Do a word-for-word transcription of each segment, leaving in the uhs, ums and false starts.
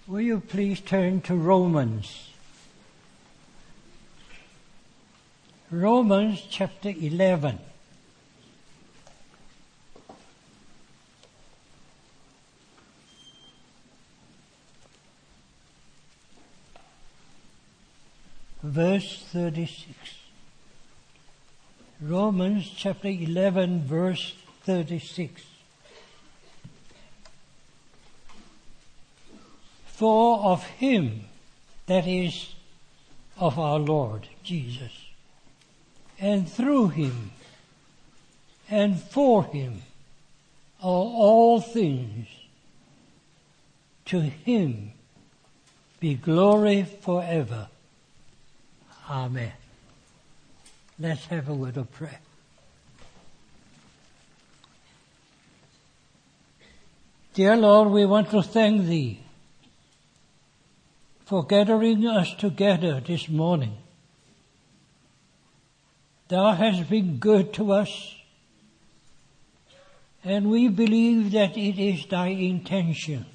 Will you please turn to Romans? Romans chapter eleven. Verse thirty-six. Romans chapter eleven, verse thirty-six. For of him, that is, of our Lord Jesus, and through him, and for him, are all things. To him be glory forever. Amen. Let's have a word of prayer. Dear Lord, we want to thank Thee for gathering us together this morning. Thou hast been good to us, and we believe that it is Thy intention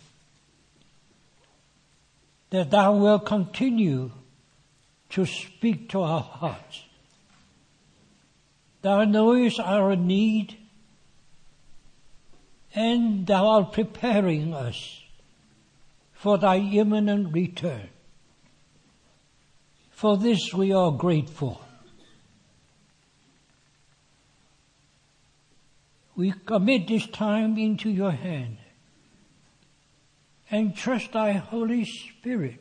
that Thou wilt continue to speak to our hearts. Thou knowest our need, and Thou art preparing us for Thy imminent return. For this we are grateful. We commit this time into Your hand and trust Thy Holy Spirit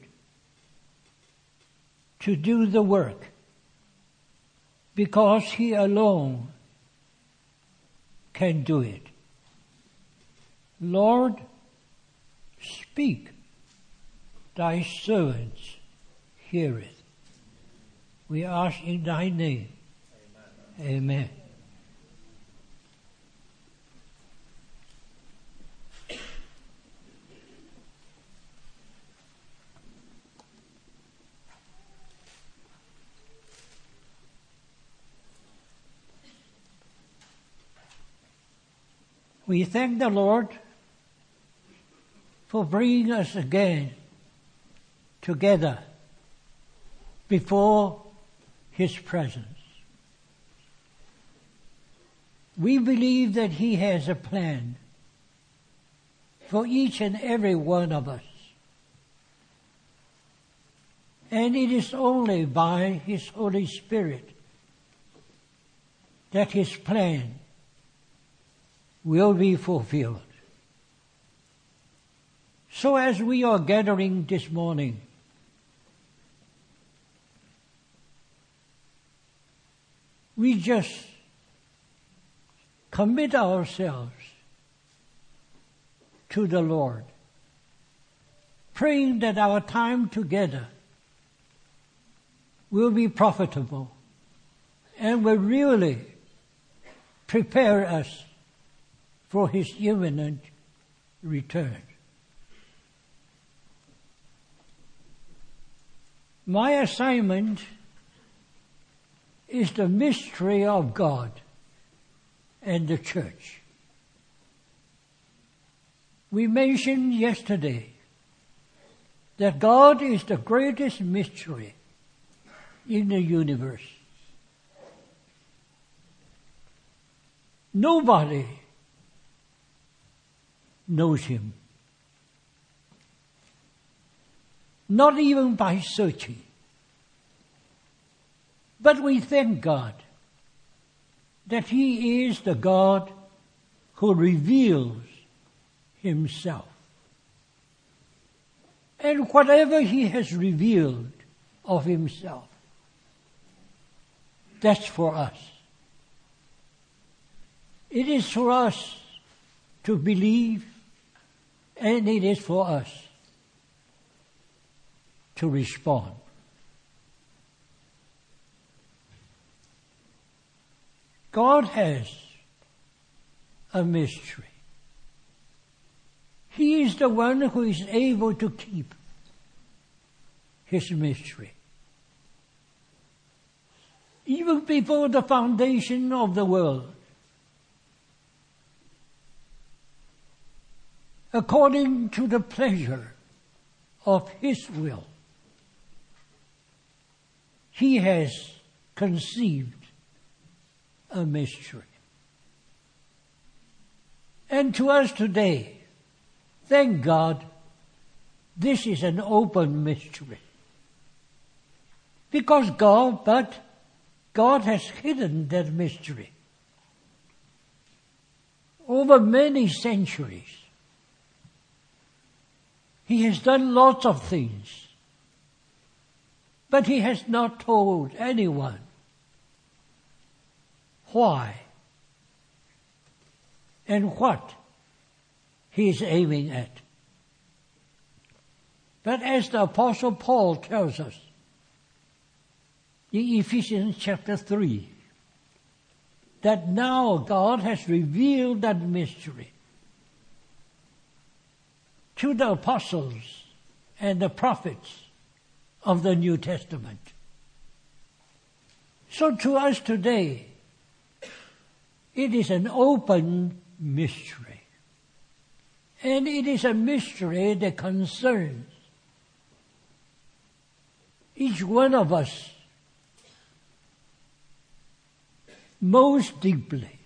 to do the work, because He alone can do it. Lord, speak. Thy servants hear it. We ask in Thy name. Amen. Amen. We thank the Lord for bringing us again together before His presence. We believe that He has a plan for each and every one of us. And it is only by His Holy Spirit that His plan will be fulfilled. So as we are gathering this morning, we just commit ourselves to the Lord, praying that our time together will be profitable and will really prepare us for His imminent return. My assignment is the mystery of God and the church. We mentioned yesterday that God is the greatest mystery in the universe. Nobody knows Him. Not even by searching. But we thank God that He is the God who reveals Himself. And whatever He has revealed of Himself, that's for us. It is for us to believe, and it is for us to respond. God has a mystery. He is the one who is able to keep His mystery. Even before the foundation of the world, according to the pleasure of His will, He has conceived a mystery. And to us today, thank God, this is an open mystery. Because God, but God has hidden that mystery over many centuries. He has done lots of things, but He has not told anyone why and what He is aiming at. But as the Apostle Paul tells us in Ephesians chapter three, that now God has revealed that mystery to the apostles and the prophets of the New Testament. So to us today, it is an open mystery. And it is a mystery that concerns each one of us most deeply,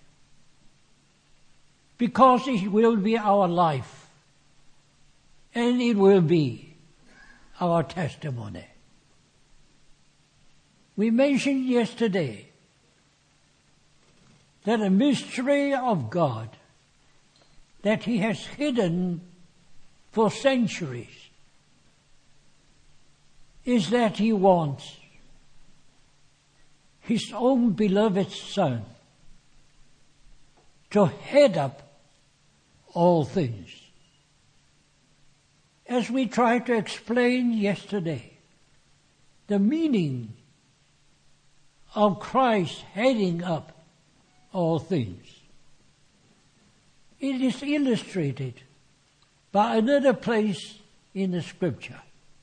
because it will be our life and it will be our testimony. We mentioned yesterday that a mystery of God that He has hidden for centuries is that He wants His own beloved Son to head up all things. As we tried to explain yesterday, the meaning of Christ heading up all things, it is illustrated by another place in the Scripture.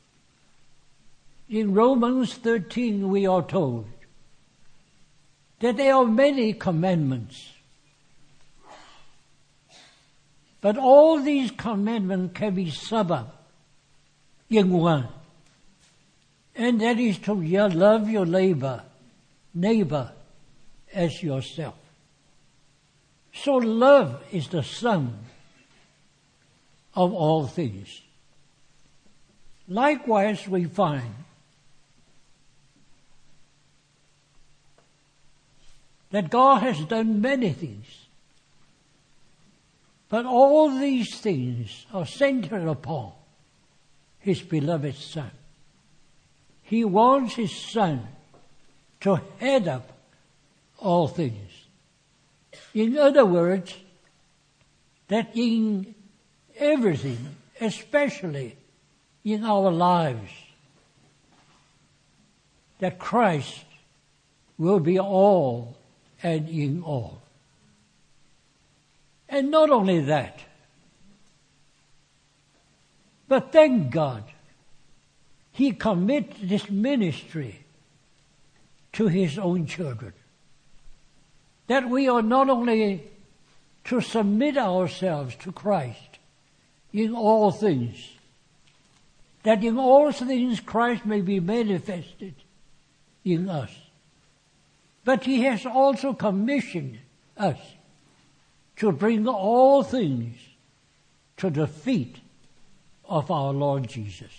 In Romans thirteen we are told that there are many commandments, but all these commandments can be summed up in one, and that is to love your neighbor, neighbor as yourself. So love is the sum of all things. Likewise, we find that God has done many things, but all these things are centered upon His beloved Son. He wants His Son to head up all things. In other words, that in everything, especially in our lives, that Christ will be all and in all. And not only that, but thank God, He commits this ministry to His own children. That we are not only to submit ourselves to Christ in all things, that in all things Christ may be manifested in us, but He has also commissioned us to bring all things to the feet of our Lord Jesus.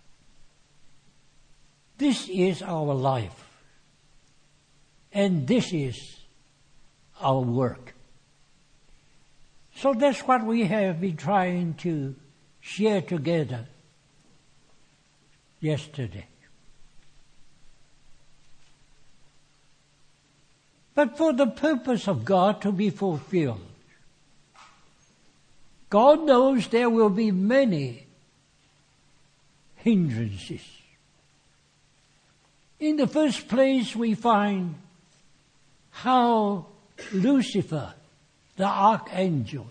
This is our life, and this is our work. So that's what we have been trying to share together yesterday. But for the purpose of God to be fulfilled, God knows there will be many hindrances. In the first place, we find how Lucifer, the archangel,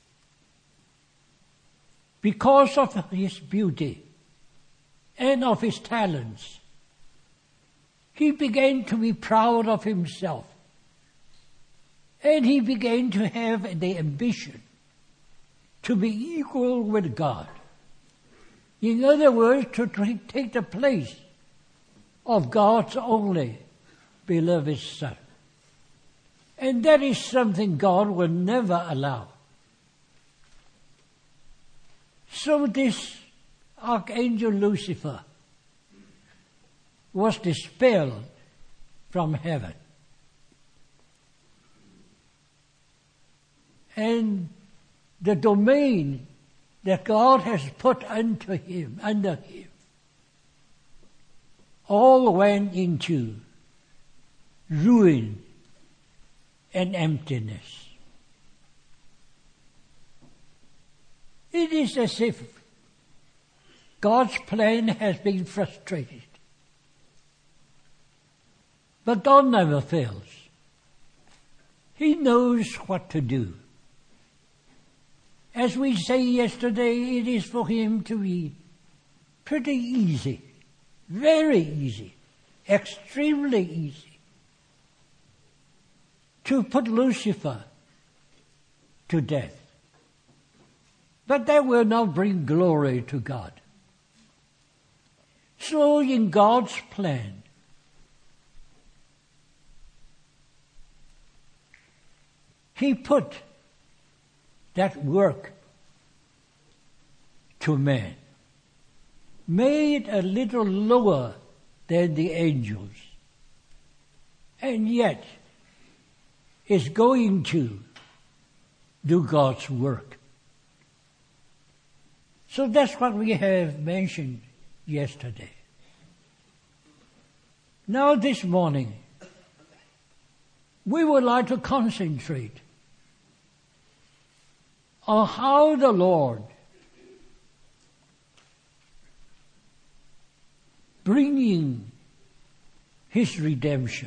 because of his beauty and of his talents, he began to be proud of himself. And he began to have the ambition to be equal with God In other words, to take the place of God's only beloved Son. And that is something God will never allow. So this Archangel Lucifer was dispelled from heaven. And the domain that God has put unto him, under him, all went into ruin and emptiness. It is as if God's plan has been frustrated. But God never fails. He knows what to do. As we say yesterday, it is for him to be pretty easy, very easy, extremely easy, to put Lucifer to death. But that will not bring glory to God. So in God's plan, he put that work to man, made a little lower than the angels, and yet is going to do God's work. So that's what we have mentioned yesterday. Now this morning, we would like to concentrate on how the Lord bringing his redemption.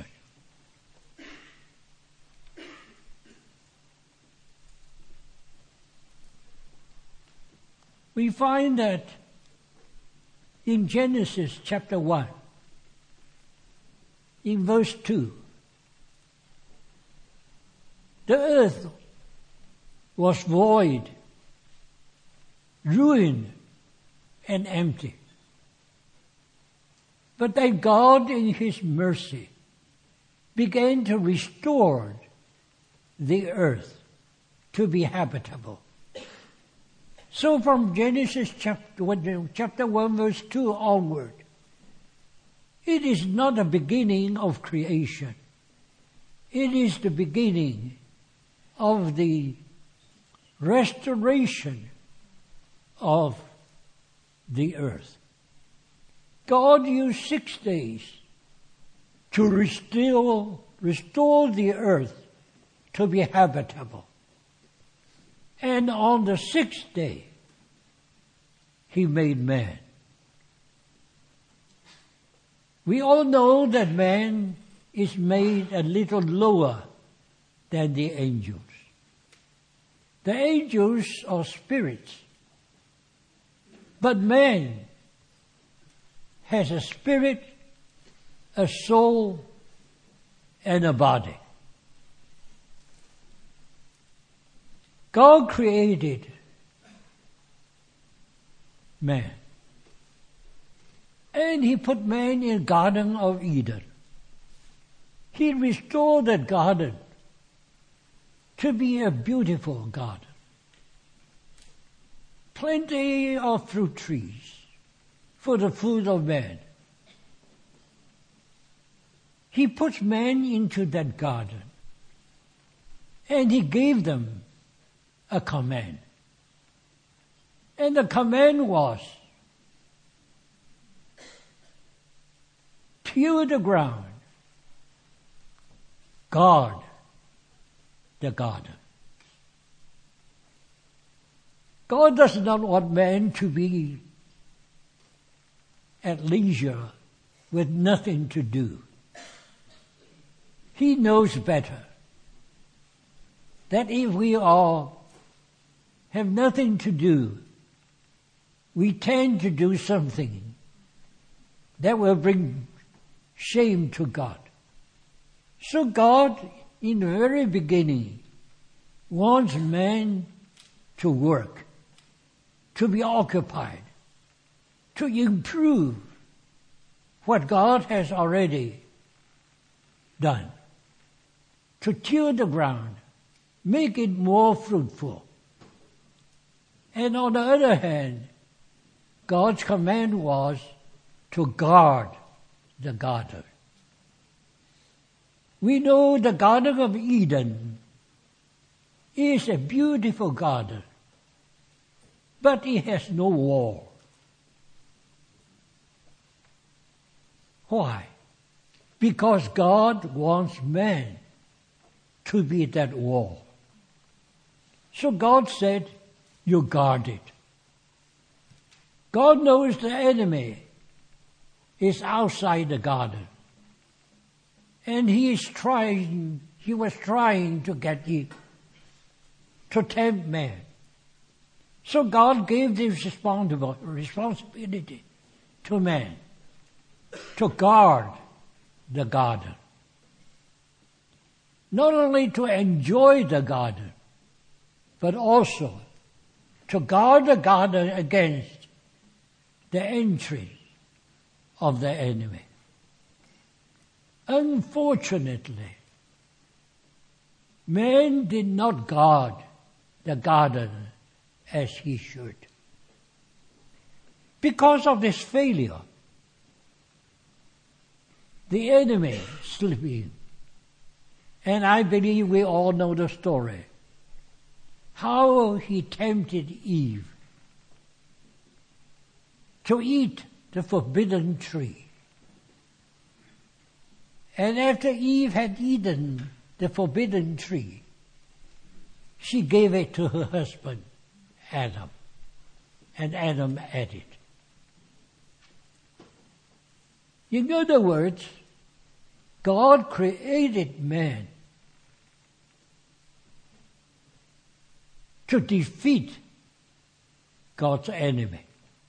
We find that in Genesis chapter one, in verse two, the earth was void, ruined, and empty. But then God, in his mercy, began to restore the earth to be habitable. So from Genesis chapter one, chapter one, verse two onward, it is not the beginning of creation. It is the beginning of the restoration of the earth. God used six days to restore, restore the earth to be habitable. And on the sixth day, he made man. We all know that man is made a little lower than the angels. The angels are spirits, but man has a spirit, a soul, and a body. God created man, and he put man in the Garden of Eden. He restored that garden to be a beautiful garden. Plenty of fruit trees for the food of man. He put man into that garden, and he gave them a command. And the command was, till the ground, guard the garden. God does not want man to be at leisure with nothing to do. He knows better that if we all have nothing to do, we tend to do something that will bring shame to God. So God, in the very beginning, wants man to work, to be occupied, to improve what God has already done, to till the ground, make it more fruitful. And on the other hand, God's command was to guard the garden. We know the Garden of Eden is a beautiful garden, but it has no wall. Why? Because God wants man to be that wall. So God said, you guard it. God knows the enemy is outside the garden. And he is trying, he was trying to get Eve, to tempt man. So God gave this responsibility to man, to guard the garden. Not only to enjoy the garden, but also to guard the garden against the entry of the enemy. Unfortunately, man did not guard the garden as he should. Because of this failure, the enemy slipped in. And I believe we all know the story. How he tempted Eve to eat the forbidden tree. And after Eve had eaten the forbidden tree, she gave it to her husband, Adam. And Adam ate it. In other words, God created man to defeat God's enemy.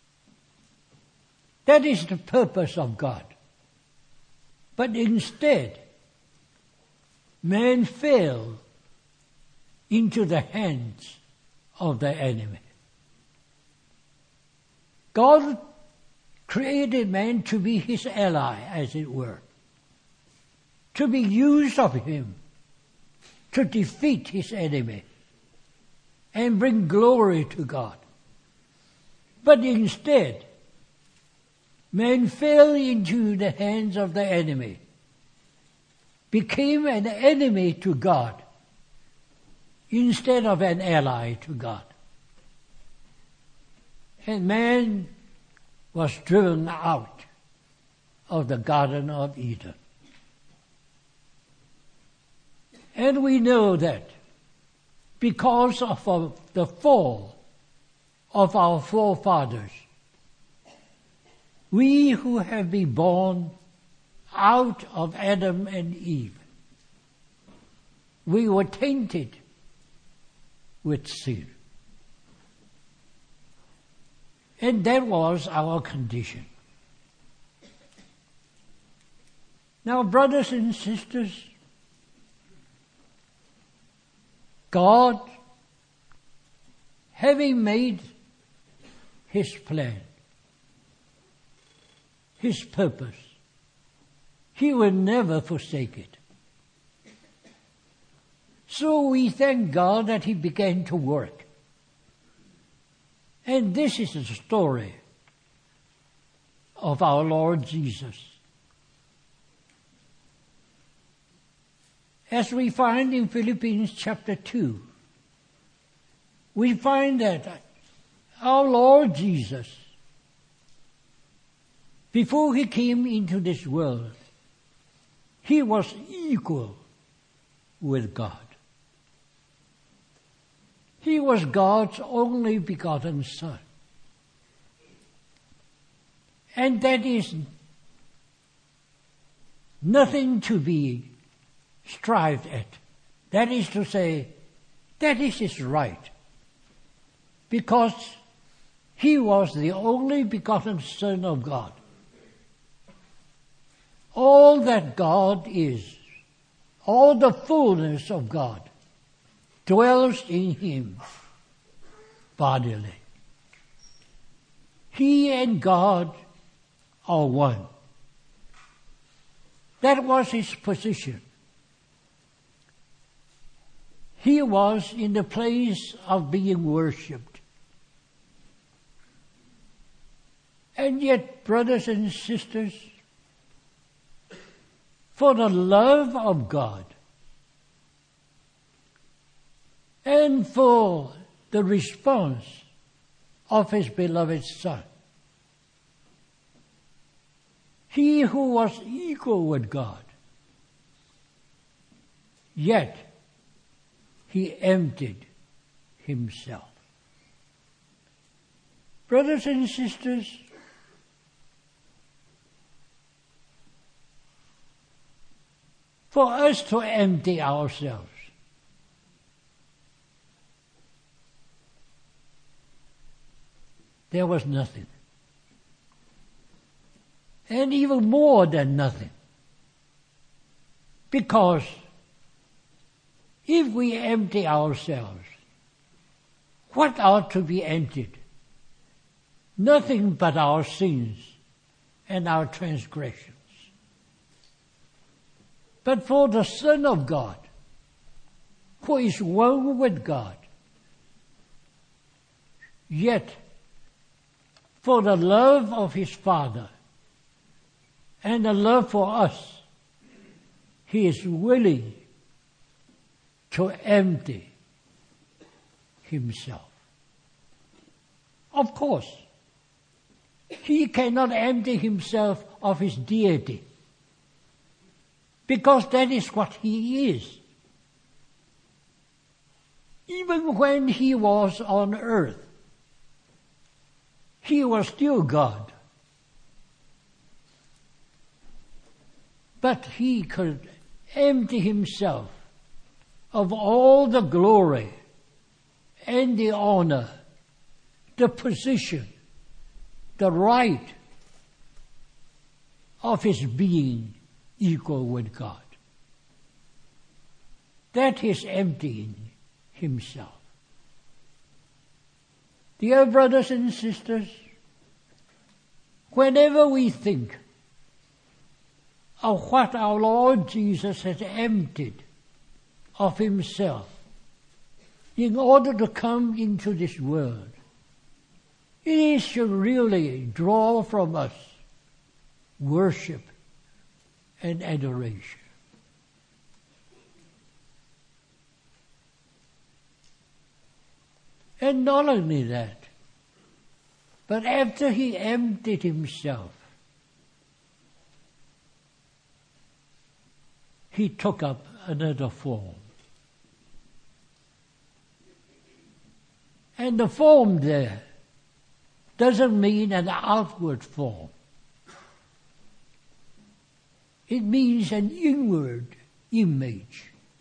That is the purpose of God. But instead, man fell into the hands of the enemy. God created man to be his ally, as it were, to be used of him to defeat his enemy and bring glory to God. But instead, man fell into the hands of the enemy, became an enemy to God instead of an ally to God. And man was driven out of the Garden of Eden. And we know that because of the fall of our forefathers, we who have been born out of Adam and Eve, we were tainted with sin. And that was our condition. Now, brothers and sisters, God, having made his plan, his purpose, he will never forsake it. So we thank God that he began to work. And this is the story of our Lord Jesus. As we find in Philippians chapter two, we find that our Lord Jesus, before he came into this world, he was equal with God. He was God's only begotten Son. And that is nothing to be strived at. That is to say, that is his right. Because he was the only begotten Son of God. All that God is, all the fullness of God, dwells in him bodily. He and God are one. That was his position. He was in the place of being worshipped. And yet, brothers and sisters, for the love of God and for the response of his beloved Son, he who was equal with God, yet he emptied himself. Brothers and sisters, for us to empty ourselves, there was nothing. And even more than nothing. Because if we empty ourselves, what ought to be emptied? Nothing but our sins and our transgressions. But for the Son of God, who is one with God, yet for the love of his Father and the love for us, he is willing to empty himself. Of course, he cannot empty himself of his deity, because that is what he is. Even when he was on earth, he was still God. But he could empty himself of all the glory and the honor, the position, the right of his being equal with God. That is emptying himself. Dear brothers and sisters, whenever we think of what our Lord Jesus has emptied of himself in order to come into this world, it should really draw from us worship and adoration. And not only that, but after he emptied himself, he took up another form. And the form there doesn't mean an outward form. It means an inward image.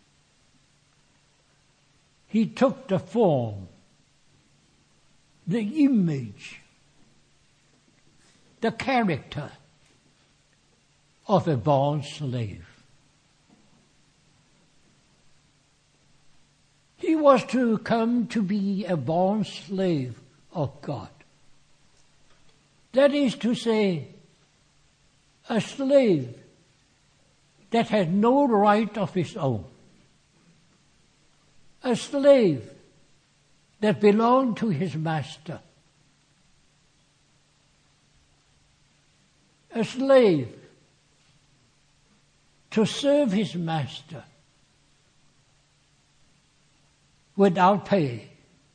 He took the form, the image, the character of a born slave. He was to come to be a born slave of God. That is to say, a slave that had no right of his own. A slave that belonged to his master. A slave to serve his master without pay.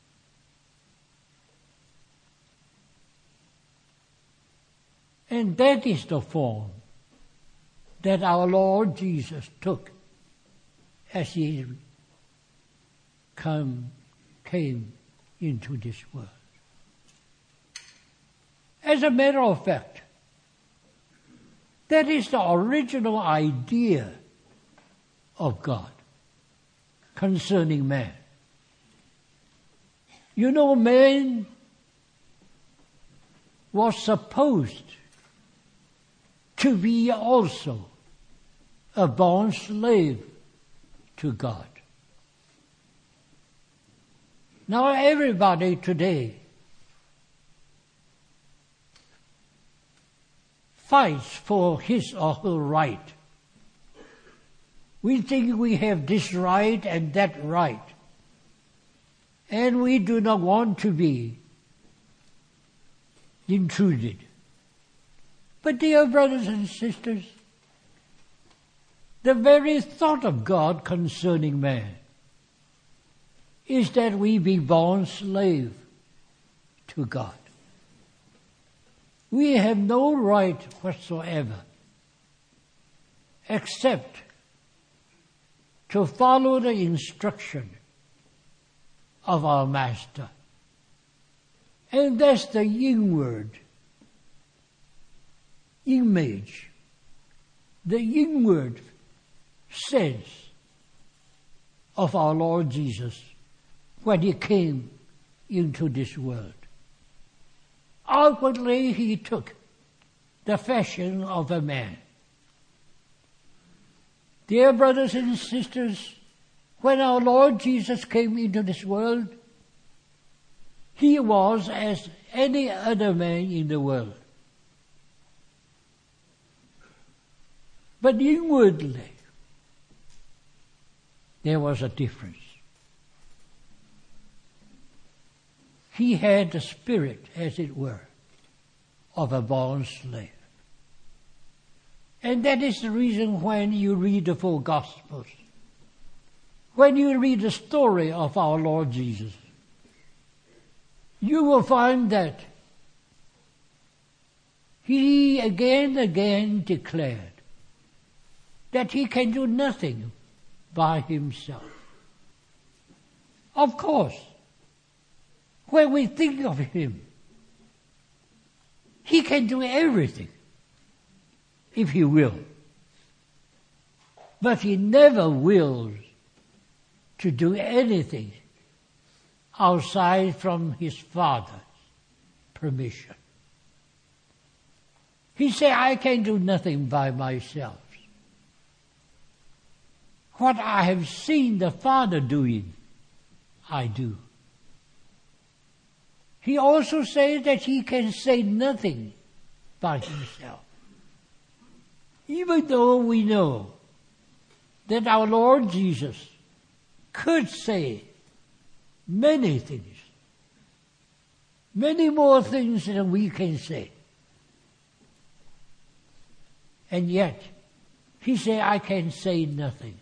And that is the form that our Lord Jesus took as he come, came into this world. As a matter of fact, that is the original idea of God concerning man. You know, man was supposed to be also a born slave to God. Now everybody today fights for his or her right. We think we have this right and that right. And we do not want to be intruded. But dear brothers and sisters, the very thought of God concerning man is that we be born slave to God. We have no right whatsoever except to follow the instruction of our Master. And that's the inward image, the inward sense of our Lord Jesus when he came into this world. Outwardly, he took the fashion of a man. Dear brothers and sisters, when our Lord Jesus came into this world, he was as any other man in the world. But inwardly, there was a difference. He had the spirit, as it were, of a born slave. And that is the reason when you read the four Gospels, when you read the story of our Lord Jesus, you will find that he again and again declared that he can do nothing by himself. Of course, when we think of him, he can do everything if he will. But he never wills to do anything outside from his Father's permission. He said, I can do nothing by myself. What I have seen the Father doing, I do. He also says that he can say nothing by himself. Even though we know that our Lord Jesus could say many things, many more things than we can say. And yet, he said, I can say nothing.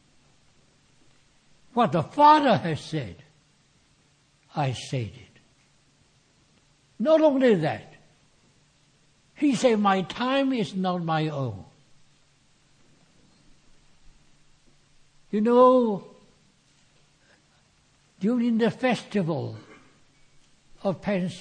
What the Father has said, I said it. Not only that, he said, my time is not my own. You know, during the festival of Pentecost,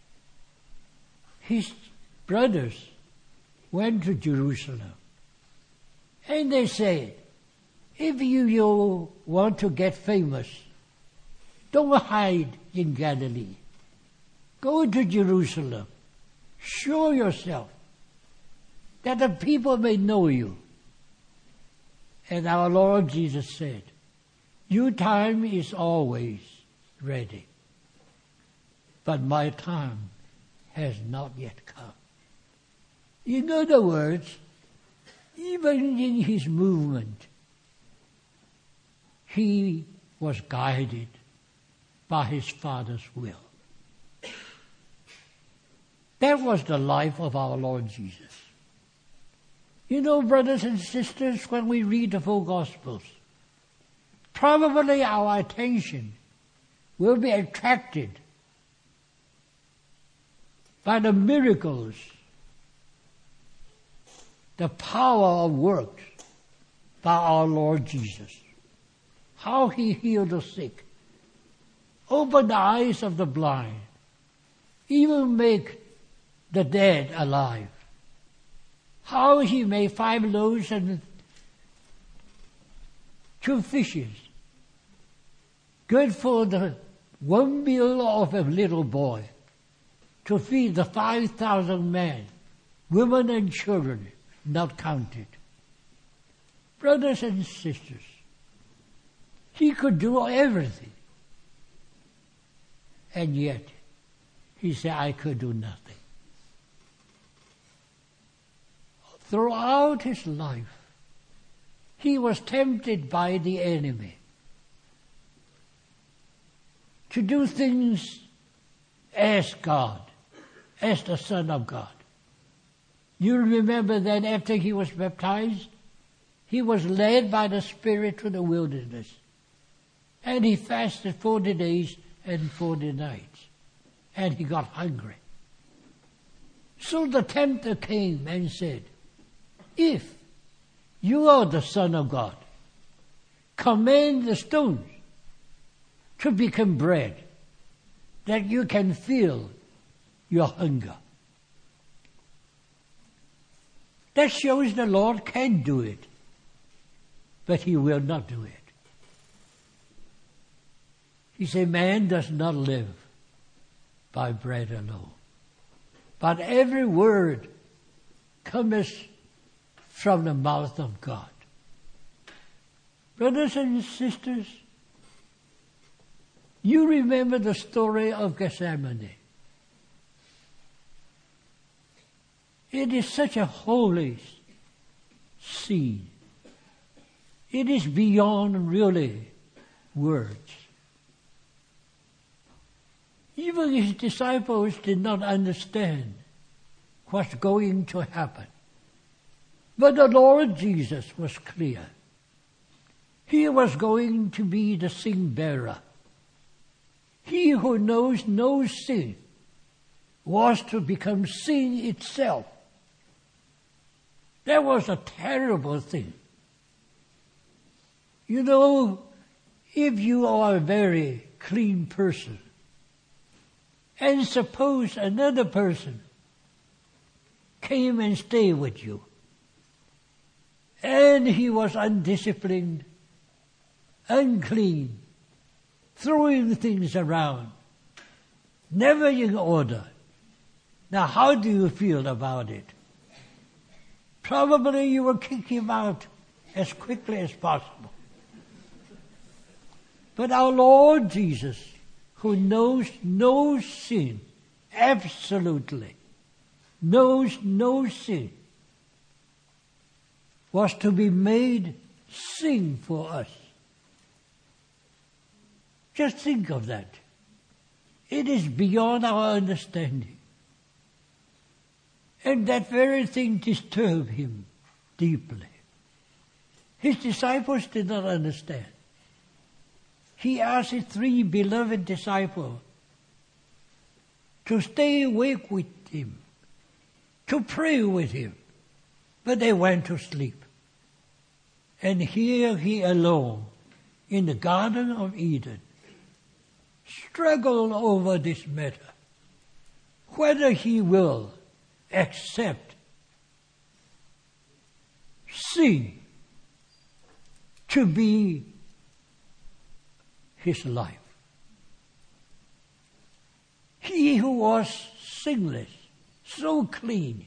his brothers went to Jerusalem. And they said, if you, you want to get famous, don't hide in Galilee. Go to Jerusalem. Show yourself that the people may know you. And our Lord Jesus said, your time is always ready, but my time has not yet come. In other words, even in his movement, he was guided by his Father's will. That was the life of our Lord Jesus. You know, brothers and sisters, when we read the four Gospels, probably our attention will be attracted by the miracles, the power of works by our Lord Jesus. How he healed the sick, opened the eyes of the blind, even make the dead alive. How he made five loaves and two fishes, good for the one meal of a little boy, to feed the five thousand men, women and children, not counted. Brothers and sisters, he could do everything. And yet, he said, I could do nothing. throughout his life, he was tempted by the enemy to do things as God, as the Son of God. You remember that after he was baptized, he was led by the Spirit to the wilderness. And he fasted forty days and forty nights. And he got hungry. So the tempter came and said, if you are the Son of God, command the stones to become bread, that you can feel your hunger. That shows the Lord can do it, but he will not do it. He said, man does not live by bread alone, but every word cometh from the mouth of God. Brothers and sisters, you remember the story of Gethsemane. It is such a holy scene. It is beyond really words. Even his disciples did not understand what's going to happen. But the Lord Jesus was clear. He was going to be the sin bearer. He who knows no sin was to become sin itself. That was a terrible thing. You know, if you are a very clean person, and suppose another person came and stayed with you, and he was undisciplined, unclean, throwing things around, never in order. Now, how do you feel about it? Probably you will kick him out as quickly as possible. But our Lord Jesus, who knows no sin, absolutely knows no sin, was to be made sin for us. Just think of that. It is beyond our understanding. And that very thing disturbed him deeply. His disciples did not understand. He asked his three beloved disciples to stay awake with him, to pray with him, but they went to sleep. And here he alone, in the Garden of Eden, struggled over this matter, whether he will accept sin to be his life. He who was sinless, so clean,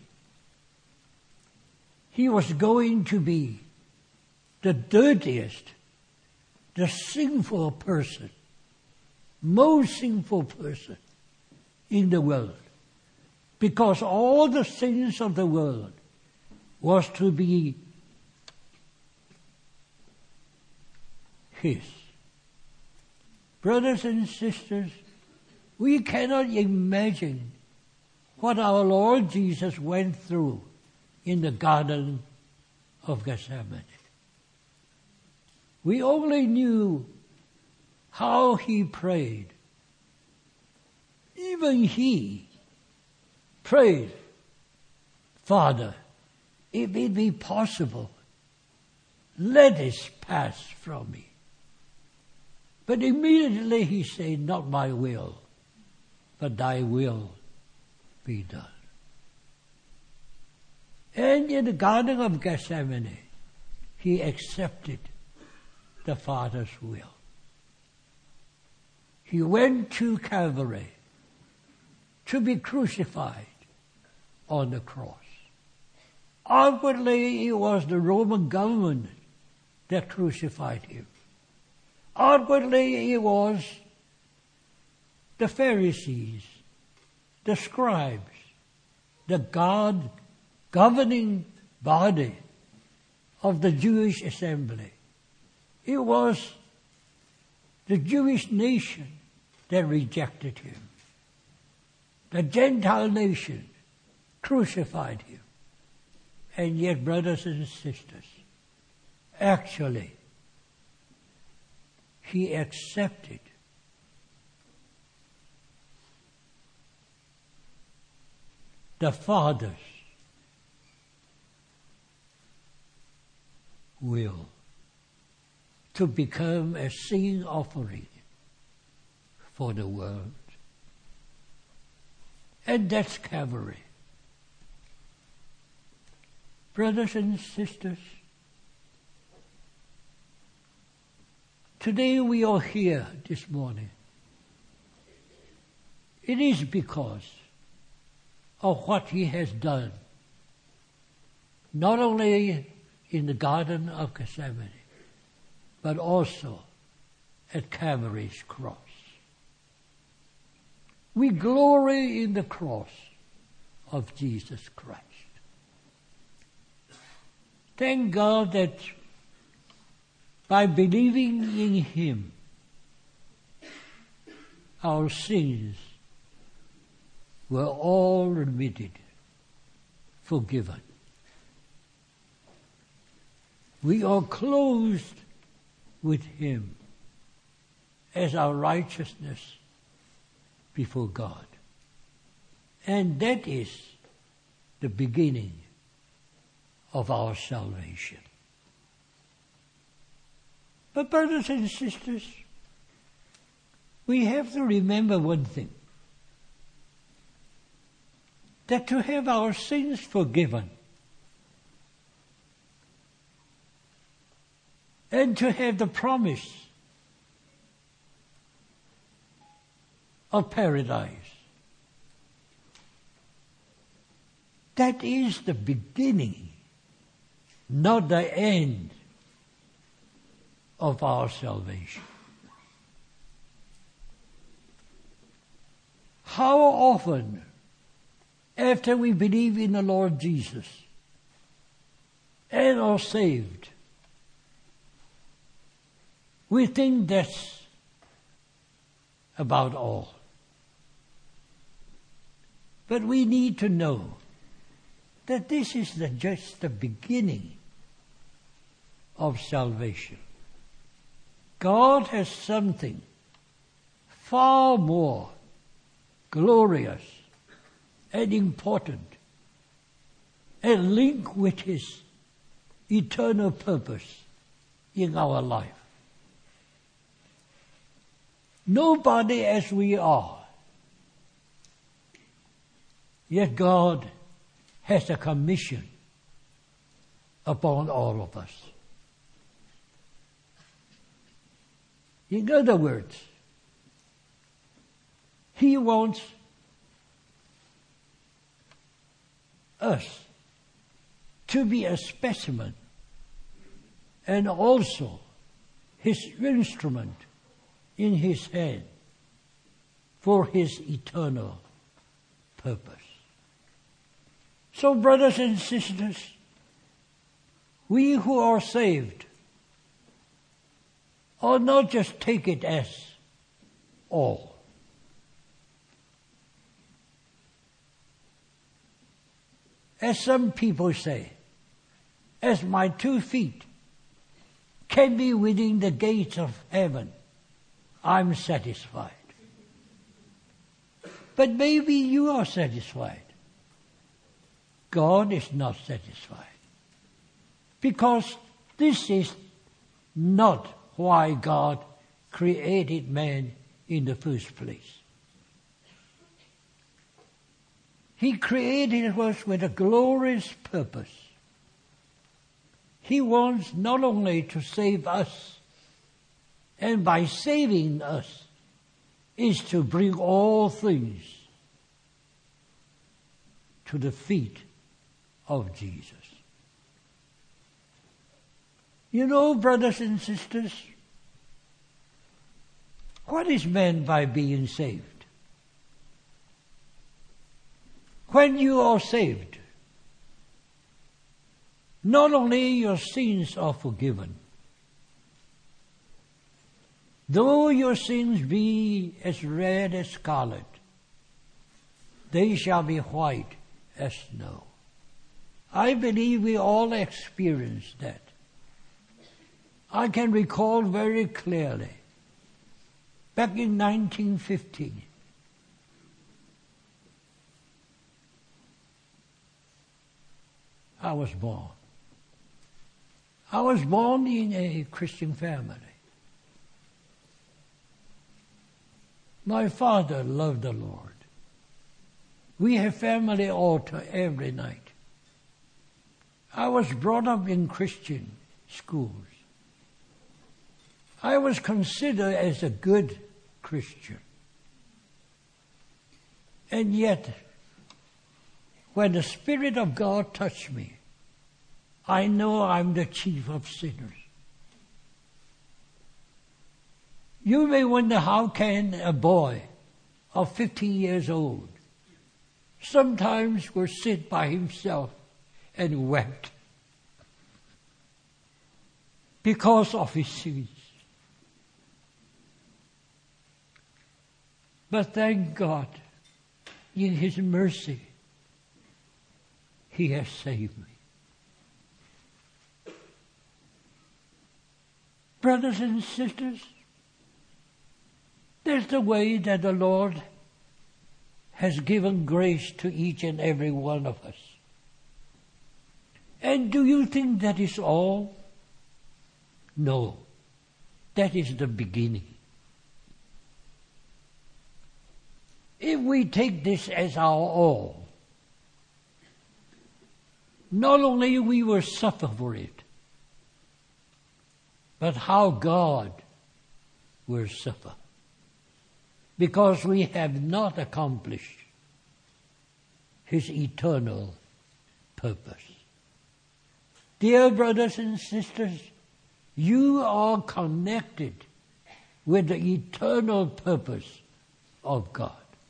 he was going to be the dirtiest, the sinful person, most sinful person in the world, because all the sins of the world was to be his. Brothers and sisters, we cannot imagine what our Lord Jesus went through in the Garden of Gethsemane. We only knew how he prayed. Even he prayed, Father, if it be possible, let this pass from me. But immediately he said, not my will, but thy will be done. And in the Garden of Gethsemane, he accepted the Father's will. He went to Calvary to be crucified on the cross. Outwardly, it was the Roman government that crucified him. Outwardly, it was the Pharisees, the scribes, the God governing body of the Jewish assembly. It was the Jewish nation that rejected him. The Gentile nation crucified him. And yet, brothers and sisters, actually, he accepted the Father's will to become a sin offering for the world. And that's Calvary. Brothers and sisters, today we are here this morning. It is because of what he has done, not only in the Garden of Gethsemane, but also at Calvary's cross. We glory in the cross of Jesus Christ. Thank God that by believing in him, our sins were all remitted, forgiven. We are clothed with him as our righteousness before God. And that is the beginning of our salvation. But brothers and sisters, we have to remember one thing, that to have our sins forgiven and to have the promise of paradise, that is the beginning, not the end of our salvation. How often, after we believe in the Lord Jesus and are saved, we think that's about all. But we need to know that this is the, just the beginning of salvation. God has something far more glorious and important and linked with his eternal purpose in our life. Nobody as we are, yet God has a commission upon all of us. In other words, he wants us to be a specimen and also his instrument in his hand for his eternal purpose. So, brothers and sisters, we who are saved ought not just take it as all. As some people say, as my two feet can be within the gates of heaven, I'm satisfied. But maybe you are satisfied. God is not satisfied. Because this is not why God created man in the first place. He created us with a glorious purpose. He wants not only to save us, and by saving us is to bring all things to the feet of Jesus. You know, brothers and sisters, what is meant by being saved? When you are saved, not only your sins are forgiven, though your sins be as red as scarlet, they shall be white as snow. I believe we all experienced that. I can recall very clearly, back in nineteen fifteen, I was born. I was born in a Christian family. My father loved the Lord. We have family altar every night. I was brought up in Christian schools. I was considered as a good Christian. And yet, when the Spirit of God touched me, I know I'm the chief of sinners. You may wonder, how can a boy of fifteen years old sometimes will sit by himself and wept because of his sins. But thank God, in His mercy, He has saved me. Brothers and sisters, there's the way that the Lord has given grace to each and every one of us. And do you think that is all? No. That is the beginning. If we take this as our all, not only we will suffer for it, but how God will suffer, because we have not accomplished His eternal purpose. Dear brothers and sisters, you are connected with the eternal purpose of God.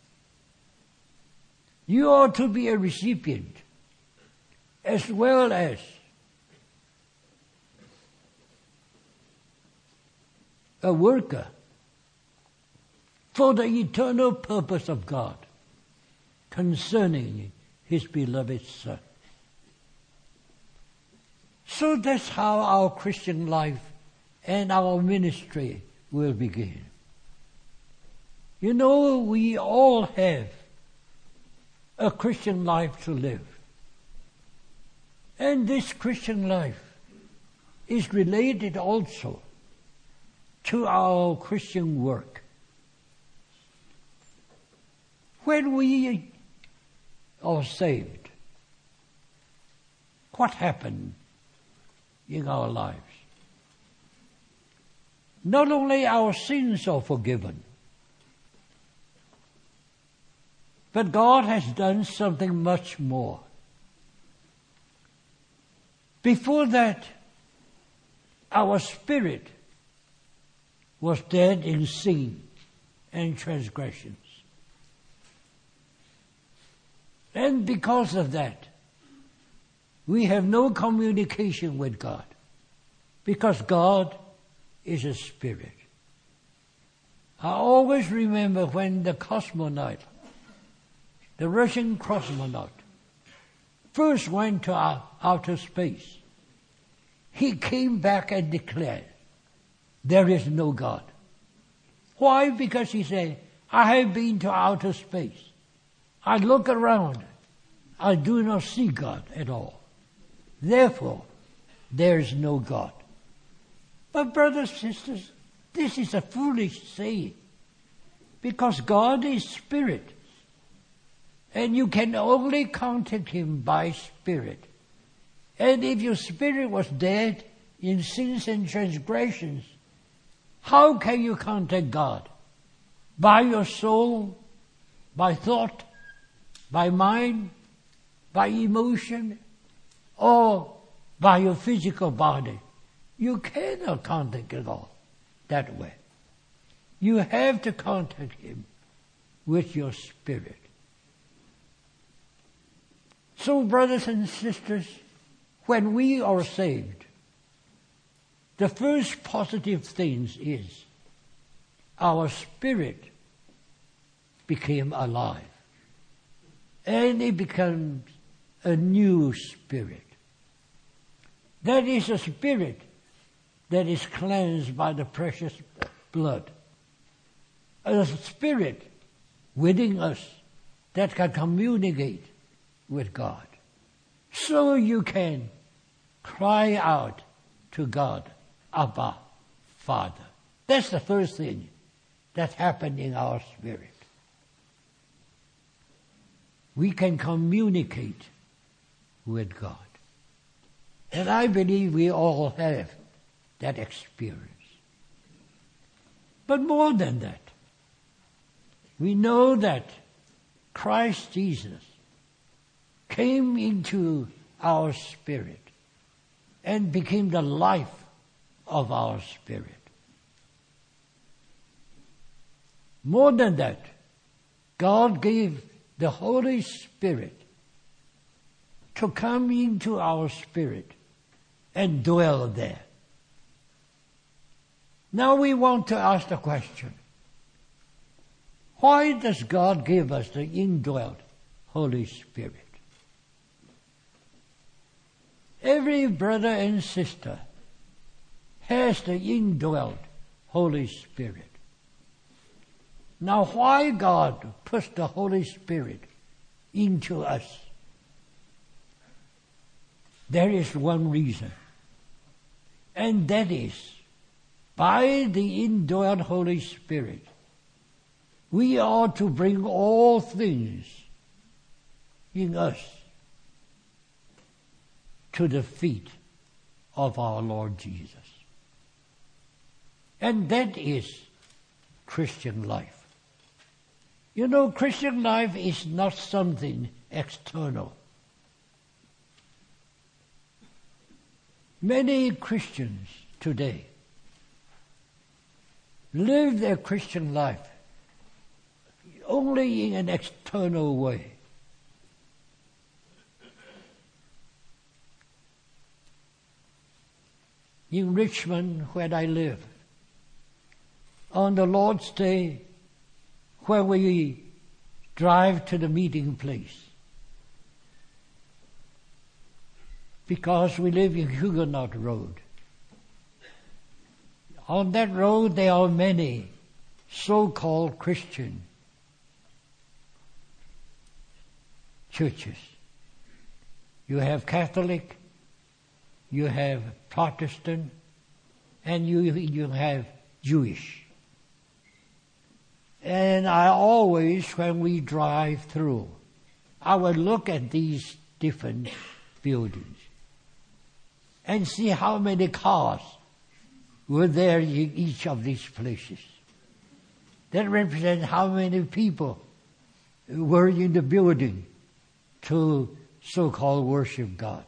You are to be a recipient as well as a worker for the eternal purpose of God concerning His beloved Son. So that's how our Christian life and our ministry will begin. You know, we all have a Christian life to live. And this Christian life is related also to our Christian work. When we are saved, what happened in our lives? Not only our sins are forgiven, but God has done something much more. Before that, our spirit was dead in sin and transgressions. And because of that, we have no communication with God, because God is a spirit. I always remember when the cosmonaut, the Russian cosmonaut, first went to outer space, he came back and declared, there is no God. Why? Because he said, I have been to outer space. I look around. I do not see God at all. Therefore, there is no God. But brothers and sisters, this is a foolish saying, because God is spirit. And you can only contact Him by spirit. And if your spirit was dead in sins and transgressions, how can you contact God? By your soul, by thought, by mind, by emotion, or by your physical body? You cannot contact God that way. You have to contact Him with your spirit. So, brothers and sisters, when we are saved, the first positive thing is our spirit became alive. And it becomes a new spirit. That is a spirit that is cleansed by the precious blood. A spirit within us that can communicate with God. So you can cry out to God, Abba, Father. That's the first thing that happened in our spirit. We can communicate with God. And I believe we all have that experience. But more than that, we know that Christ Jesus came into our spirit and became the life of our spirit. More than that, God gave the Holy Spirit to come into our spirit and dwell there. Now we want to ask the question, why does God give us the indwelt Holy Spirit? Every brother and sister has the indwelt Holy Spirit. Now why God puts the Holy Spirit into us? There is one reason. And that is, by the indwelt Holy Spirit, we are to bring all things in us to the feet of our Lord Jesus. And that is Christian life. You know, Christian life is not something external. Many Christians today live their Christian life only in an external way. In Richmond, where I live, on the Lord's Day, where we drive to the meeting place, because we live in Huguenot Road. On that road there are many so-called Christian churches. You have Catholic, you have Protestant, and you, you have Jewish. And I always, when we drive through, I will look at these different buildings and see how many cars were there in each of these places. That represents how many people were in the building to so-called worship God.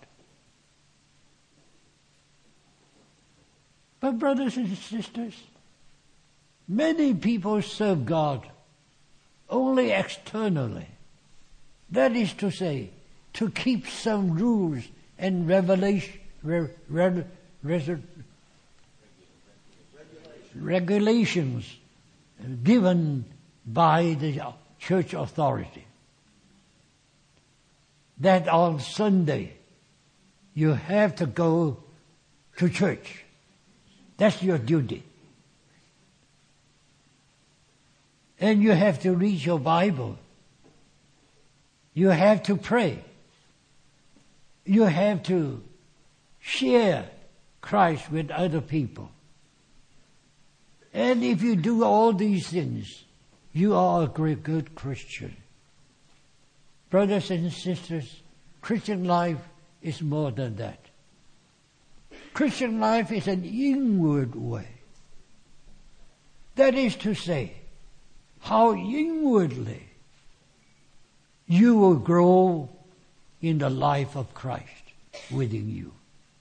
But brothers and sisters, many people serve God only externally. That is to say, to keep some rules and revelation, re, re, re, regulations given by the church authority. That on Sunday you have to go to church. That's your duty. And you have to read your Bible. You have to pray. You have to share Christ with other people. And if you do all these things, you are a great, good Christian. Brothers and sisters, Christian life is more than that. Christian life is an inward way. That is to say, how inwardly you will grow in the life of Christ within you.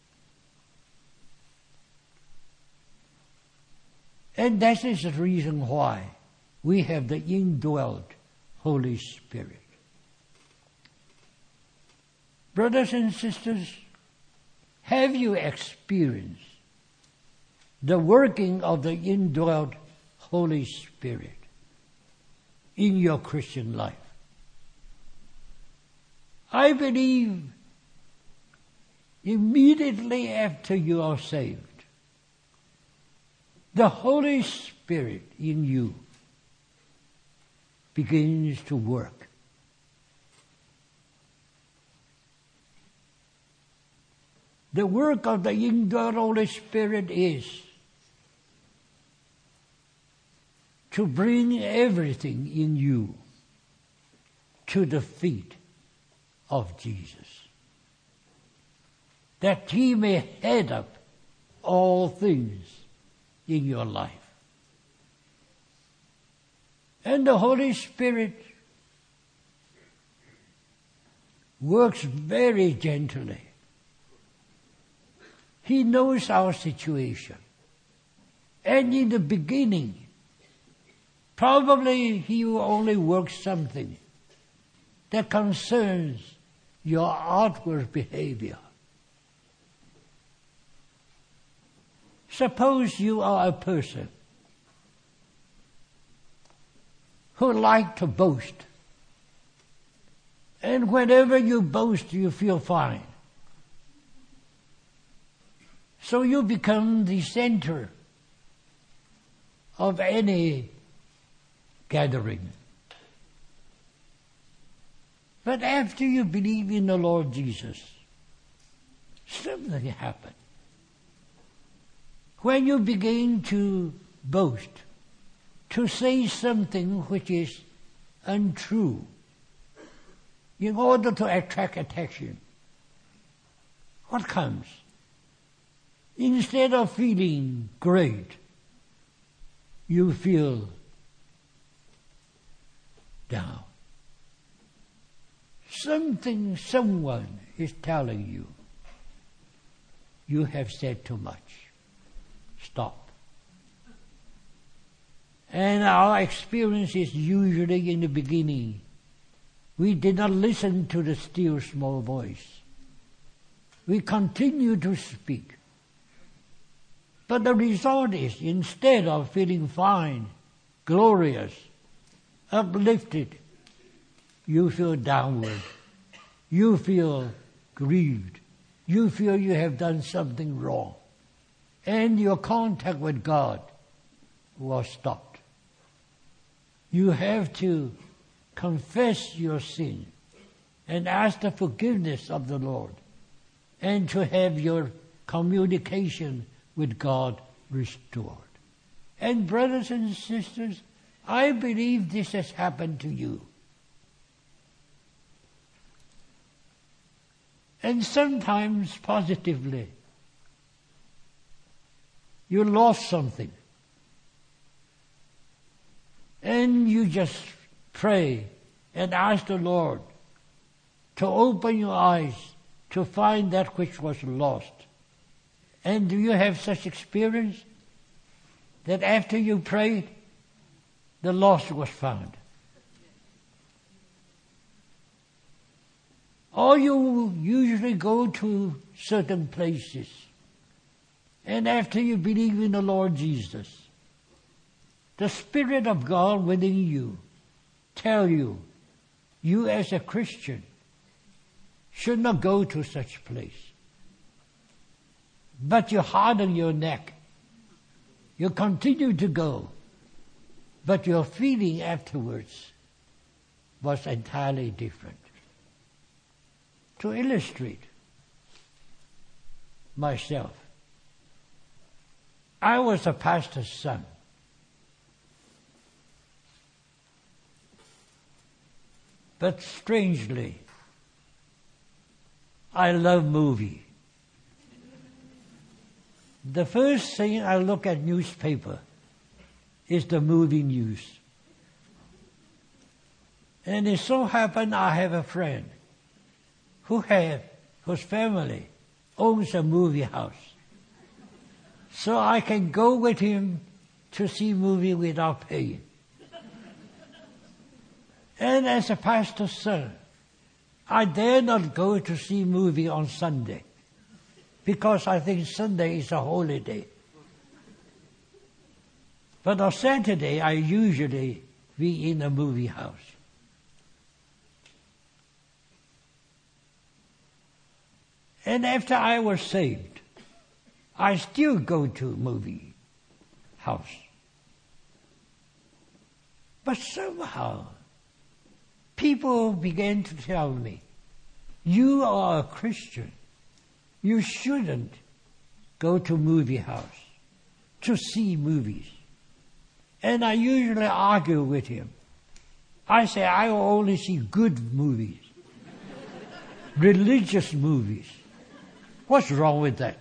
And that is the reason why we have the indwelt Holy Spirit. Brothers and sisters, Have you experienced the working of the indwelt Holy Spirit in your Christian life? I believe immediately after you are saved, the Holy Spirit in you begins to work. The work of the indwelt Holy Spirit is to bring everything in you to the feet of Jesus, that He may head up all things in your life. And the Holy Spirit works very gently. He knows our situation. And in the beginning, probably He will only work something that concerns your outward behavior. Suppose you are a person who like to boast. And whenever you boast, you feel fine. So you become the center of any gathering. But after you believe in the Lord Jesus, something happens. When you begin to boast, to say something which is untrue, in order to attract attention, what comes? Instead of feeling great, you feel down. Something, someone is telling you, you have said too much. Stop. And our experience is usually in the beginning, we did not listen to the still small voice. We continue to speak. But the result is, instead of feeling fine, glorious, uplifted, you feel downward. You feel grieved. You feel you have done something wrong. And your contact with God was stopped. You have to confess your sin and ask the forgiveness of the Lord, and to have your communication with God restored. And brothers and sisters, I believe this has happened to you. And sometimes positively. You lost something. And you just pray and ask the Lord to open your eyes to find that which was lost. And do you have such experience that after you prayed, the lost was found? Or you usually go to certain places, and after you believe in the Lord Jesus, the Spirit of God within you tell you, you as a Christian should not go to such place. But you harden your neck. You continue to go. But your feeling afterwards was entirely different. To illustrate myself, I was a pastor's son. But strangely, I love movies. The first thing I look at newspaper is the movie news. And it so happened I have a friend who have, whose family owns a movie house. So I can go with him to see movie without paying. And as a pastor's son, I dare not go to see movie on Sunday, because I think Sunday is a holy day. But on Saturday, I usually be in a movie house. And after I was saved, I still go to a movie house. But somehow, people began to tell me, you are a Christian. You shouldn't go to movie house to see movies. And I usually argue with him. I say, I will only see good movies, religious movies. What's wrong with that?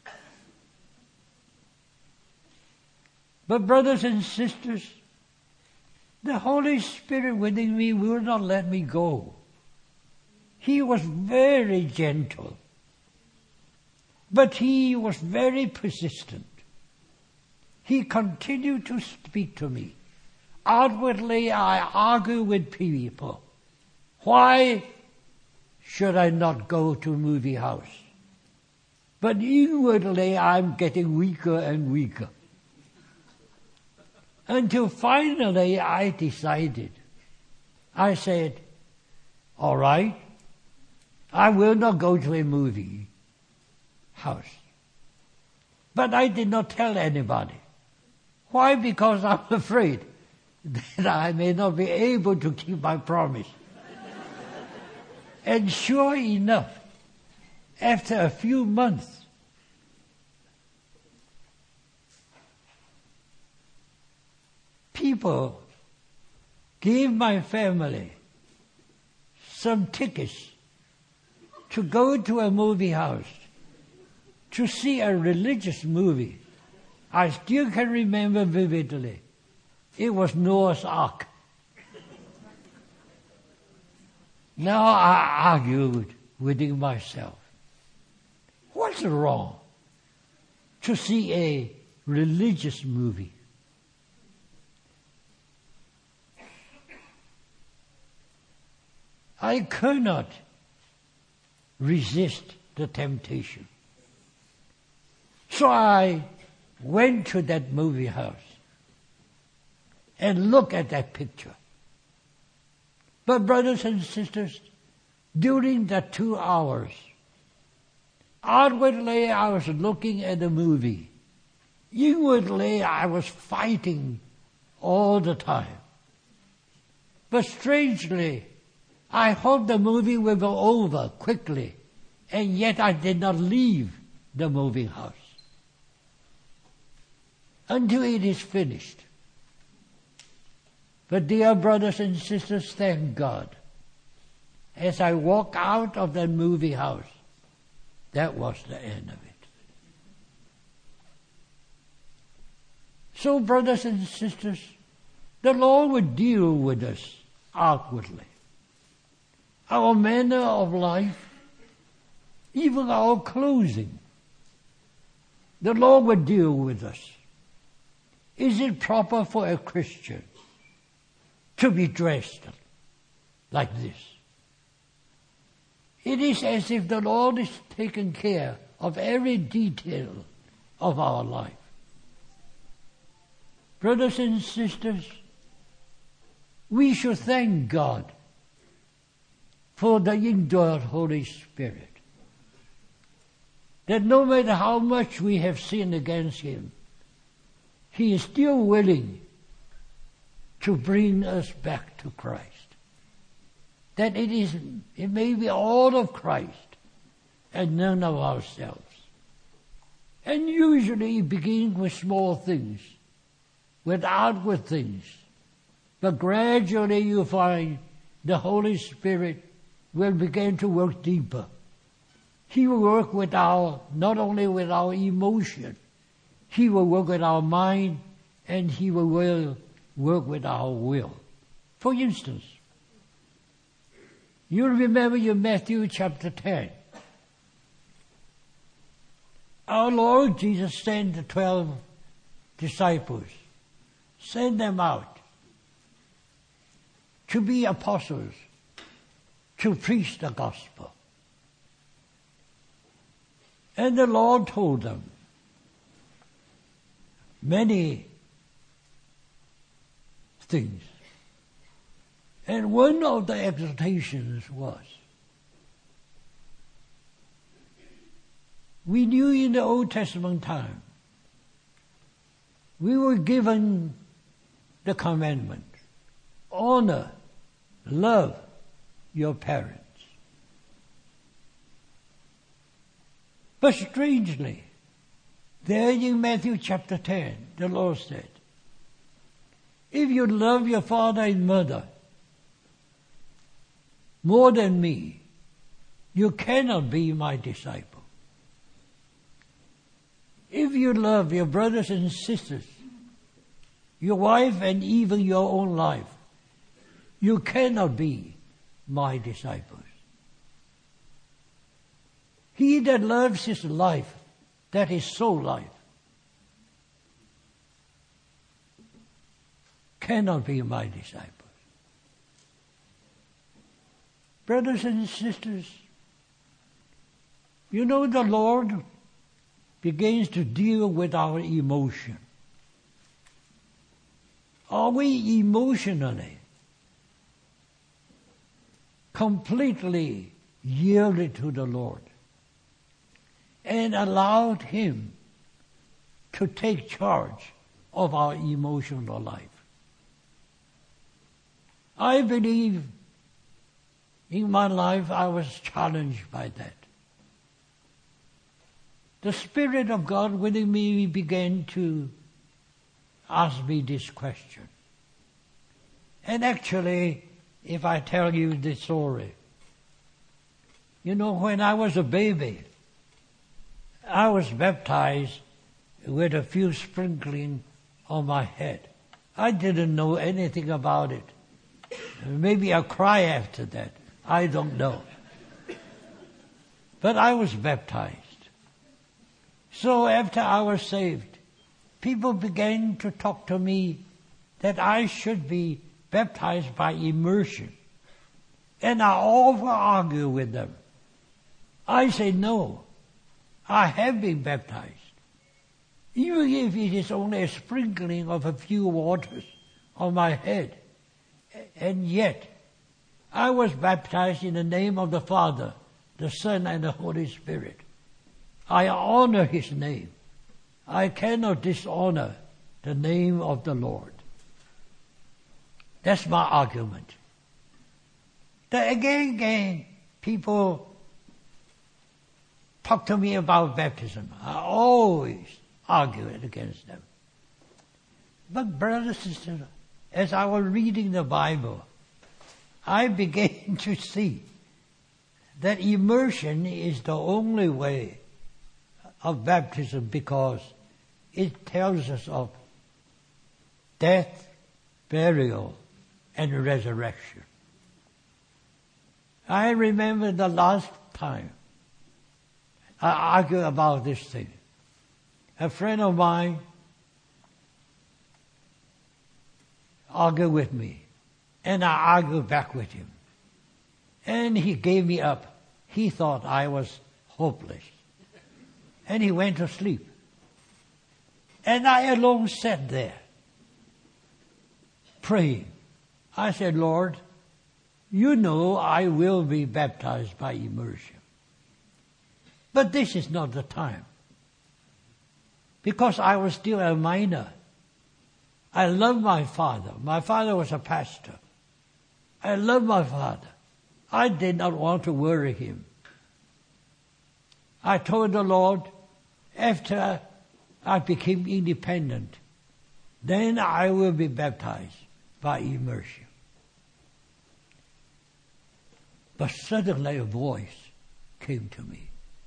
But brothers and sisters, the Holy Spirit within me will not let me go. He was very gentle, but he was very persistent. He continued to speak to me. Outwardly, I argue with people. Why should I not go to a movie house? But inwardly, I'm getting weaker and weaker. Until finally, I decided. I said, all right, I will not go to a movie house. But I did not tell anybody. Why? Because I'm afraid that I may not be able to keep my promise. And sure enough, after a few months, people gave my family some tickets to go to a movie house to see a religious movie. I still can remember vividly. It was Noah's Ark. Now I argued within myself. What's wrong to see a religious movie? I could not resist the temptation. So I went to that movie house and looked at that picture. But brothers and sisters, during the two hours, outwardly I was looking at the movie. Inwardly I was fighting all the time. But strangely, I hoped the movie would be over quickly, and yet I did not leave the movie house until it is finished. But dear brothers and sisters, thank God. As I walked out of that movie house, that was the end of it. So brothers and sisters, the Lord would deal with us outwardly. Our manner of life, even our clothing, the Lord would deal with us. Is it proper for a Christian to be dressed like this? It is as if the Lord is taking care of every detail of our life. Brothers and sisters, we should thank God for the indwelt Holy Spirit, that no matter how much we have sinned against Him, He is still willing to bring us back to Christ. That it is, it may be all of Christ and none of ourselves. And usually it begins with small things, with outward things. But gradually you find the Holy Spirit will begin to work deeper. He will work with our, not only with our emotion, He will work with our mind, and He will work with our will. For instance, you remember in Matthew chapter ten, our Lord Jesus sent the twelve disciples, sent them out to be apostles, to preach the gospel. And the Lord told them many things. And one of the exhortations was, we knew in the Old Testament time, we were given the commandment, honor, love your parents. But strangely, there in Matthew chapter ten, the Lord said, if you love your father and mother more than me, you cannot be my disciple. If you love your brothers and sisters, your wife and even your own life, you cannot be my disciples. He that loves his life, that is soul life, cannot be my disciples. Brothers and sisters, you know the Lord begins to deal with our emotion. Are we emotionally completely yielded to the Lord and allowed Him to take charge of our emotional life? I believe in my life I was challenged by that. The Spirit of God within me began to ask me this question. And actually, if I tell you the story, you know, when I was a baby, I was baptized with a few sprinkling on my head. I didn't know anything about it. Maybe I'll cry after that. I don't know. But I was baptized. So after I was saved, people began to talk to me that I should be baptized by immersion. And I often argue with them. I say, no, I have been baptized. Even if it is only a sprinkling of a few waters on my head. And yet, I was baptized in the name of the Father, the Son, and the Holy Spirit. I honor His name. I cannot dishonor the name of the Lord. That's my argument. Then again, again, people talk to me about baptism. I always argue against them. But brothers and sisters, as I was reading the Bible, I began to see that immersion is the only way of baptism because it tells us of death, burial, and resurrection. I remember the last time I argued about this thing. A friend of mine argued with me, and I argued back with him. And he gave me up. He thought I was hopeless. And he went to sleep. And I alone sat there, praying. I said, Lord, you know I will be baptized by immersion. But this is not the time. Because I was still a minor. I loved my father. My father was a pastor. I loved my father. I did not want to worry him. I told the Lord, after I became independent, then I will be baptized by immersion. But suddenly a voice came to me.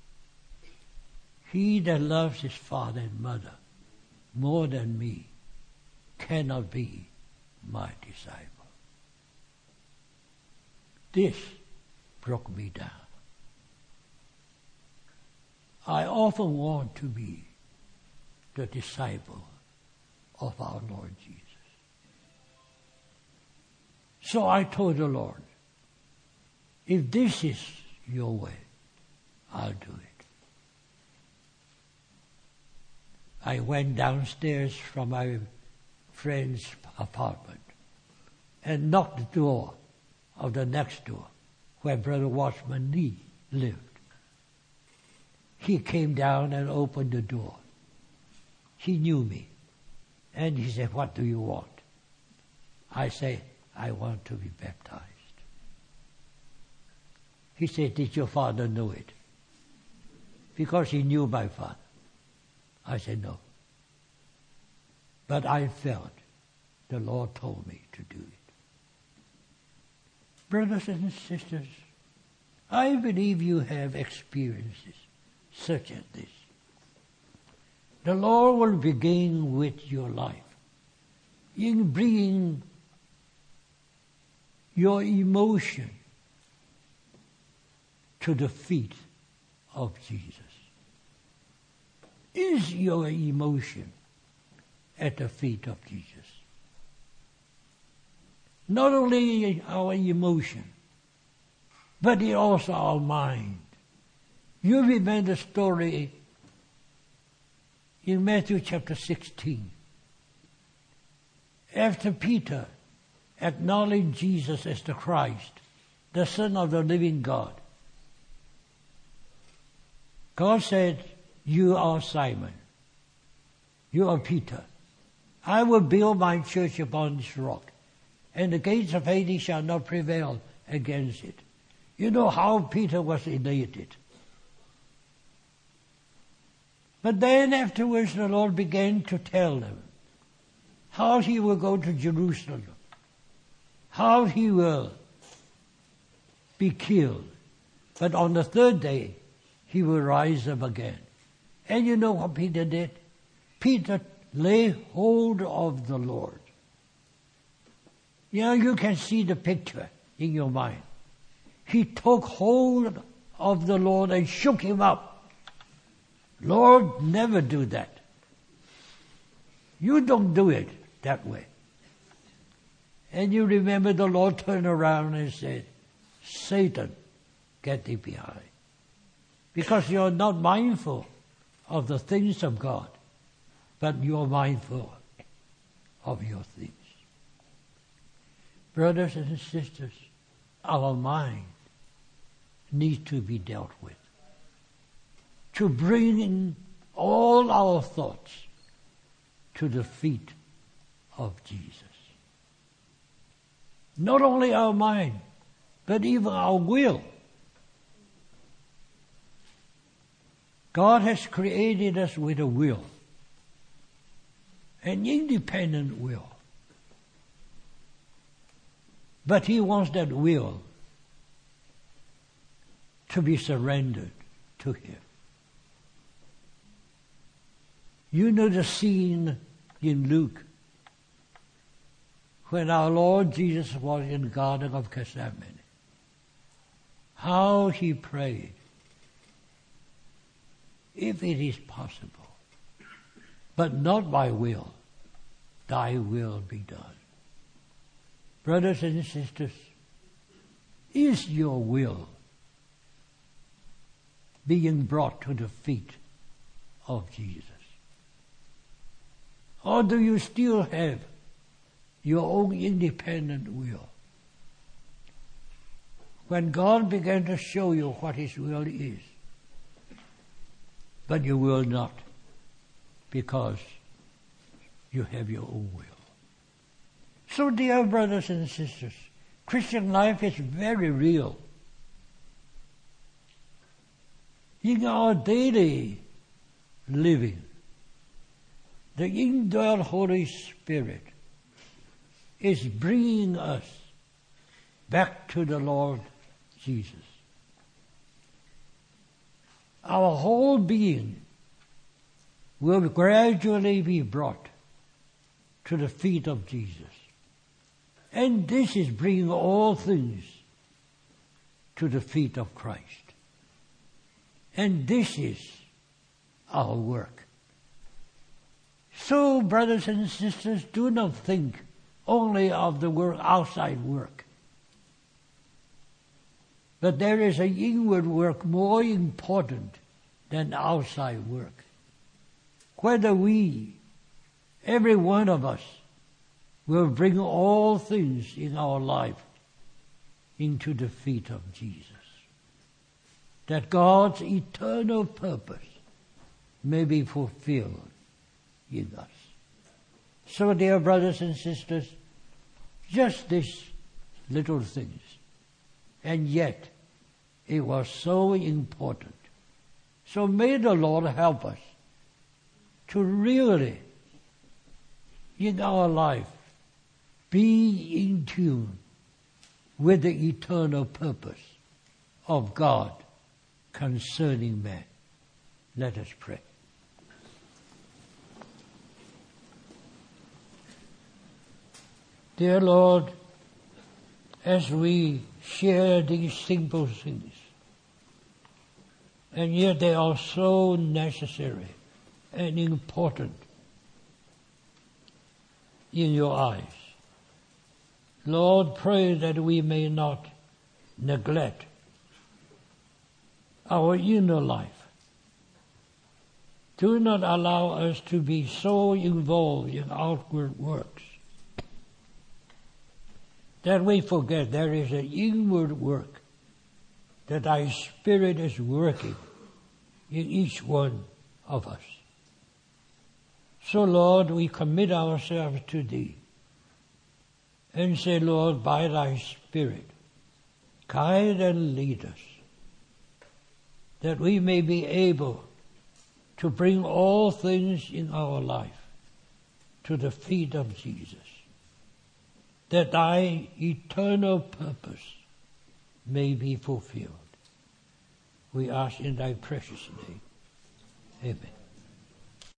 He that loves his father and mother more than me cannot be my disciple. This broke me down. I often want to be the disciple of our Lord Jesus. So I told the Lord, if this is your way, I'll do it. I went downstairs from my friend's apartment and knocked the door of the next door where Brother Watchman Nee lived. He came down and opened the door. He knew me. And he said, "What do you want?" I said, "I want to be baptized." He said, "Did your father know it?" Because he knew my father. I said, "No." But I felt the Lord told me to do it. Brothers and sisters, I believe you have experiences such as this. The Lord will begin with your life in bringing your emotion to the feet of Jesus. Is your emotion at the feet of Jesus? Not only our emotion, but also our mind. You remember the story in Matthew chapter sixteen. After Peter acknowledged Jesus as the Christ, the Son of the living God, God said, "You are Simon. You are Peter. I will build my church upon this rock, and the gates of Hades shall not prevail against it." You know how Peter was elated. But then afterwards the Lord began to tell them how he will go to Jerusalem, how he will be killed, but on the third day he will rise up again. And you know what Peter did? Peter lay hold of the Lord. You know, you can see the picture in your mind. He took hold of the Lord and shook him up. Lord, never do that. You don't do it that way. And you remember the Lord turned around and said, "Satan, get thee behind." Because you're not mindful of the things of God, but you're mindful of your things. Brothers and sisters, our mind needs to be dealt with. To bring in all our thoughts to the feet of Jesus. Not only our mind, but even our will. God has created us with a will, an independent will. But He wants that will to be surrendered to Him. You know the scene in Luke when our Lord Jesus was in the Garden of Gethsemane. How He prayed, "If it is possible, but not my will, thy will be done." Brothers and sisters, is your will being brought to the feet of Jesus? Or do you still have your own independent will? When God began to show you what His will is, but you will not, because you have your own will. So, dear brothers and sisters, Christian life is very real. In our daily living, the indwelt Holy Spirit is bringing us back to the Lord Jesus. Our whole being will gradually be brought to the feet of Jesus. And this is bringing all things to the feet of Christ. And this is our work. So, brothers and sisters, do not think only of the work, outside work. But there is an inward work more important than outside work, whether we, every one of us, will bring all things in our life into the feet of Jesus, that God's eternal purpose may be fulfilled in us. So, dear brothers and sisters, just these little things, and yet it was so important. So may the Lord help us to really, in our life, be in tune with the eternal purpose of God concerning man. Let us pray. Dear Lord, as we share these simple things, and yet they are so necessary and important in your eyes, Lord, pray that we may not neglect our inner life. Do not allow us to be so involved in outward works that we forget there is an inward work, that thy Spirit is working in each one of us. So, Lord, we commit ourselves to thee and say, Lord, by thy Spirit, guide and lead us, that we may be able to bring all things in our life to the feet of Jesus, that thy eternal purpose may be fulfilled. We ask in thy precious name. Amen.